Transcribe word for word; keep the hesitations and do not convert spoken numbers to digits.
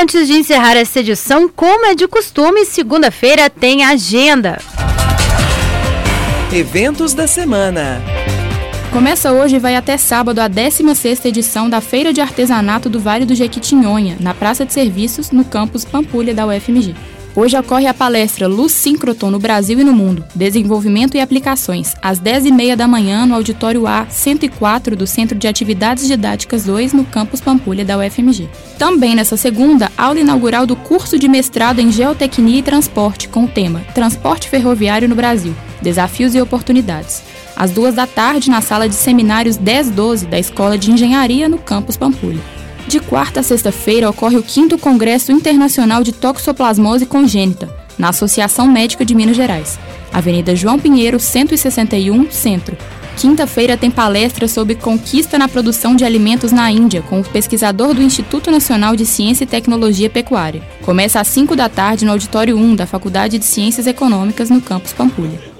antes de encerrar essa edição, como é de costume, segunda-feira tem agenda. Eventos da semana. Começa hoje e vai até sábado a décima sexta edição da Feira de Artesanato do Vale do Jequitinhonha, na Praça de Serviços, no campus Pampulha da U F M G. Hoje ocorre a palestra Luz Síncroton no Brasil e no Mundo, Desenvolvimento e Aplicações, às dez e meia da manhã no auditório A cento e quatro do Centro de Atividades Didáticas dois, no campus Pampulha da U F M G. Também nessa segunda, aula inaugural do curso de mestrado em Geotecnia e Transporte, com o tema Transporte Ferroviário no Brasil, Desafios e Oportunidades. Às duas da tarde, na sala de seminários dez doze da Escola de Engenharia, no campus Pampulha. De quarta a sexta-feira ocorre o quinto Congresso Internacional de Toxoplasmose Congênita, na Associação Médica de Minas Gerais, Avenida João Pinheiro, cento e sessenta e um, Centro. Quinta-feira tem palestra sobre conquista na produção de alimentos na Índia, com o pesquisador do Instituto Nacional de Ciência e Tecnologia Pecuária. Começa às cinco da tarde no auditório um da Faculdade de Ciências Econômicas, no campus Pampulha.